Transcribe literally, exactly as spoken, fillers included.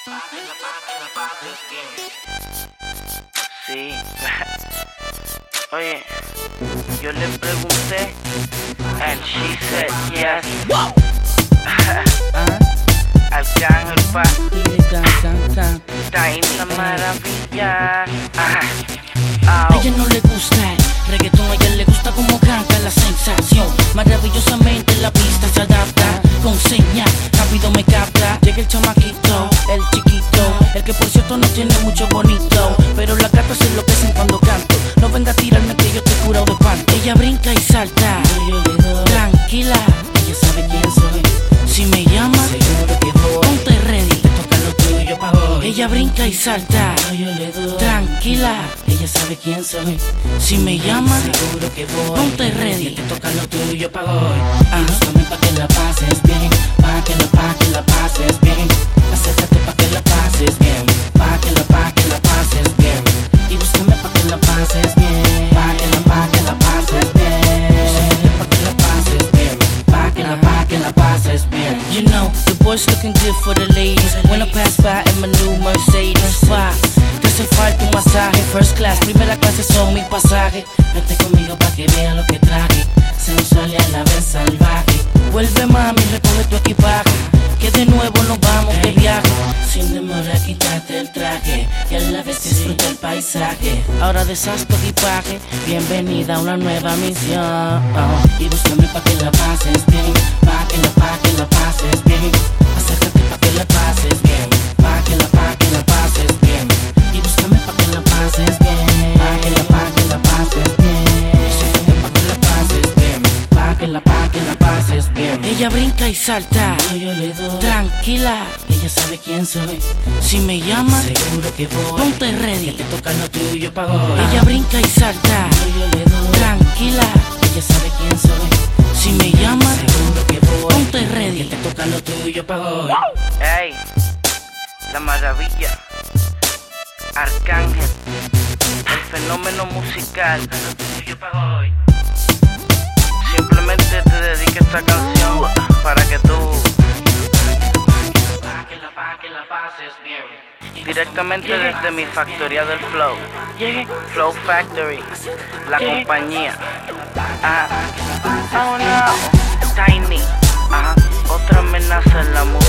Sí. Oye, yo le pregunté and she said yes. Arcángel pa, está en la maravilla. A ella no le gusta el reggaetón, a ella le gusta como canta la sensación. Maravillosamente la pista se adapta, con señas, rápido me capta. Llega el chamaquito, el chiquito, el que por cierto no tiene mucho bonito, pero las gatas se enloquecen cuando canto. No venga a tirarme que yo te he curado de espanto. Ella brinca y salta, yo le doy. Tranquila, ella sabe quién soy. Si me llama, seguro que voy. Ponte ready, te toca lo tuyo pa' hoy. Ella brinca y salta, yo le doy. Tranquila, ella sabe quién soy. Si me llama, seguro que voy. Ponte ready, te toca lo tuyo pa' hoy. Y búscame pa' que la pases bien, pa' que la, pa' que la pases bien. Acércate pa' que la pases bien, pa' que la, pa' que la pases bien. Y búscame pa' que la pases bien, pa' que la, pa' que la pases bien. Búscame pa' que la pases bien, pa' que la, pa' que la pases bien. You know, the boys looking good for the ladies. When I pass by in my new Mercedes, fa, te hace falta un masaje. First class, primera clase son mi pasaje. Vete conmigo pa' que vea lo que traje, sensual y a la vez salvaje. Vuelve mami, recoge tu equipaje, que de nuevo nos vamos de viaje. Sin demora quítate el traje y a la vez disfruta el paisaje. Ahora deshaz tu equipaje, bienvenida a una nueva misión. Y búscame pa' que la pases bien, pa' que la, pa' que la pases bien. Acércate pa' que la pases bien, pa' que la, pa' que la pases bien. Y búscame pa' que la pases bien, pa' que la, pa' que la pases bien. Acércate pa' que la pases bien, pa' que la, pa' que la pases bien. Ella brinca y salta, yo le doy. Tranquila, ella sabe quién soy. Si me llama, seguro que voy. Ponte ready, que te toca lo tuyo pa' hoy. Ella brinca y salta, yo le doy. Tranquila, ella sabe quién soy. Si me llama, seguro que voy. Ponte ready, que te toca lo tuyo pa' hoy. Ey, la maravilla, Arcángel, el fenómeno musical, lo tuyo pa' hoy. Simplemente te dedico esta canción para que tú directamente desde mi factoría del flow, Flow Factory, la compañía. Ah, oh no, Tiny, ah, otra amenaza en la música.